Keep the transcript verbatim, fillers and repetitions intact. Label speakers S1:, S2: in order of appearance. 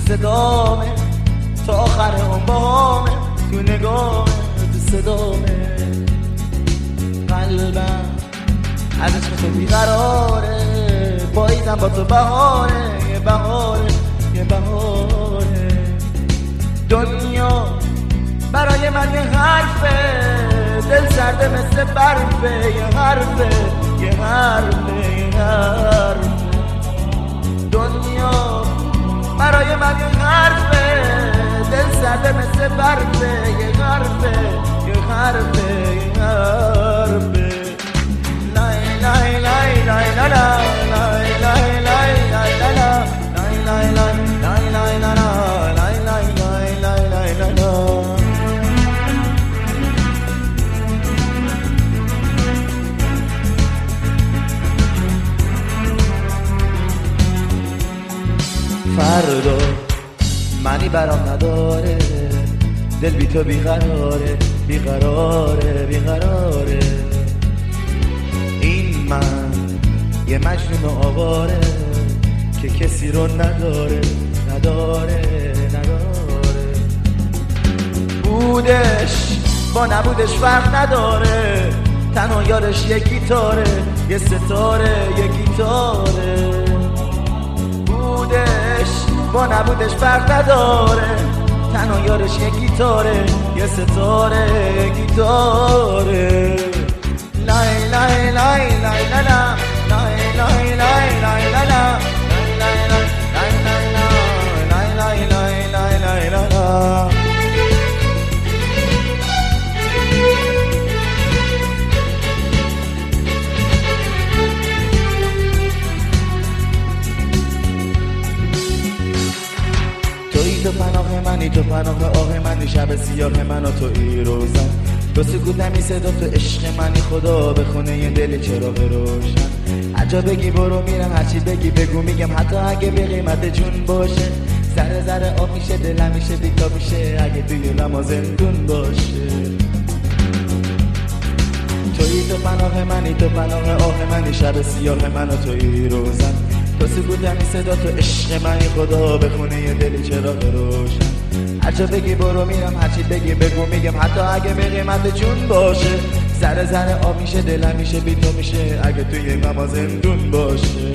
S1: صدامه تا آخر اون باهامه، تو نگامه تو صدامه. قلبم از عشق تو بیقراره، پاییزم با تو بهاره، یه بهاره یه بهاره. دنیا برای من یه حرفه، دل سرده مثل برفه، یه حرفه یه حرفه یه حرفه. دنیا برای من یه حرفه، دل سرده مثل برفه، یه حرفه یه حرفه یه حرفه. لای لای لای لای لای لای لای لای لای لای لای لای لای لای لای لای لای لای. فردا منی برام نداره، دل بی تو بیقراره بیقراره بیقراره. این من یه مجنون آواره که کسی رو نداره نداره نداره. بودش با نبودش فرق نداره، تنها یارش یه گیتاره، یه ستاره یه گیتاره. بودش با نبودش فرق نداره، تنها یارش یه گیتاره، یه ستاره یه گیتاره. لای لای لای لای لای لای لای لای لای لای لای لای. توی تو پناه منی، تو پناه آه منی، شب سیاه من و توی روزن. تو سکوت نمی صدا تو عشق منی، خدا بخونه یه دل چراغ روشن. هرجا بگی برو میرم، هرچی بگی بگو میگم، حتی اگه به قیمت جون باشه. ذره ذره آب میشه دلم میشه بیتا میشه، اگه توی لما زندون باشه. توی تو پناه منی، تو پناه آه منی، شب سیاه من و توی روزن. تو سکوت نمی صدا تو عشق منی، خدا بخونه یه دل چراغ روشن. هرچه بگی برو میرم، هرچی بگی بگو میگم، حتی اگه به قیمت جون باشه. ذره ذره آب میشه دلم میشه بی تو میشه، اگه توی غم زندون باشه.